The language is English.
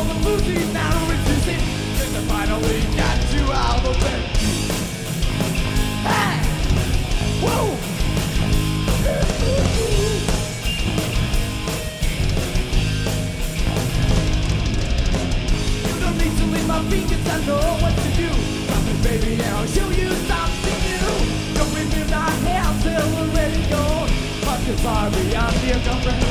the booty now resisting. Cause I finally got you out of bed. Hey! Whoa! You don't need to leave my feet, cause I know what to do. Come here, baby, and I'll show you something new. Don't remove my hair till we're ready to go. But you're sorry, I'm your girlfriend.